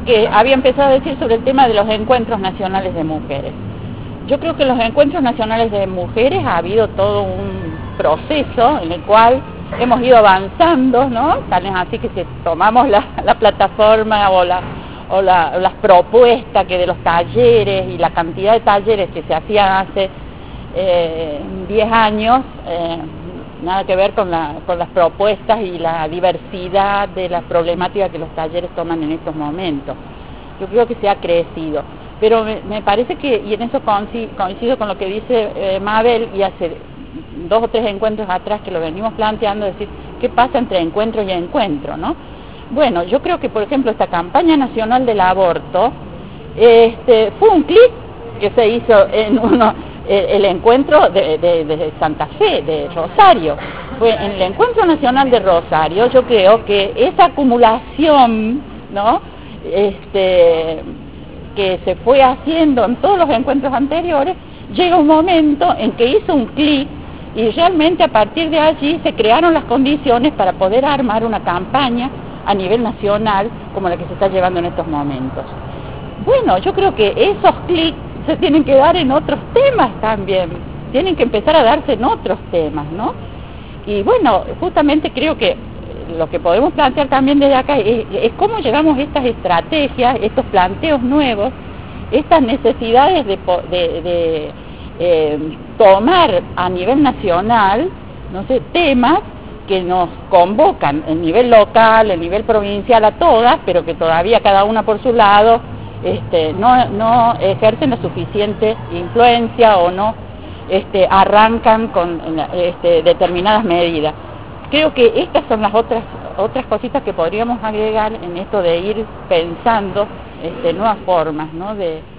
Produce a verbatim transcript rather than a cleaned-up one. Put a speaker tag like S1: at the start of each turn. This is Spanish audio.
S1: que había empezado a decir sobre el tema de los encuentros nacionales de mujeres. Yo creo que en los encuentros nacionales de mujeres ha habido todo un proceso en el cual hemos ido avanzando, ¿no? Tal es así que si tomamos la, la plataforma o, la, o, la, o las propuestas que de los talleres y la cantidad de talleres que se hacían hace eh, diez años, eh, nada que ver con, la, con las propuestas y la diversidad de las problemáticas que los talleres toman en estos momentos. Yo creo que se ha crecido, pero me, me parece que, y en eso coincido con lo que dice eh, Mabel, y hace dos o tres encuentros atrás que lo venimos planteando, decir, ¿qué pasa entre encuentro y encuentro, no? Bueno, yo creo que, por ejemplo, esta campaña nacional del aborto, este, fue un clic que se hizo en uno, el, el encuentro de, de, de Santa Fe, de Rosario. Fue en el encuentro nacional de Rosario, yo creo que esa acumulación, ¿no?, este, que se fue haciendo en todos los encuentros anteriores, llega un momento en que hizo un clic y realmente a partir de allí se crearon las condiciones para poder armar una campaña a nivel nacional como la que se está llevando en estos momentos. Bueno, yo creo que esos clics se tienen que dar en otros temas también, tienen que empezar a darse en otros temas, ¿no? Y bueno, justamente creo que lo que podemos plantear también desde acá es, es cómo llevamos estas estrategias, estos planteos nuevos, estas necesidades de, de, de eh, tomar a nivel nacional, no sé, temas que nos convocan en nivel local, en nivel provincial a todas, pero que todavía cada una por su lado este, no, no ejercen la suficiente influencia o no este, arrancan con este, determinadas medidas. Creo que estas son las otras otras cositas que podríamos agregar en esto de ir pensando este, nuevas formas, ¿no?, de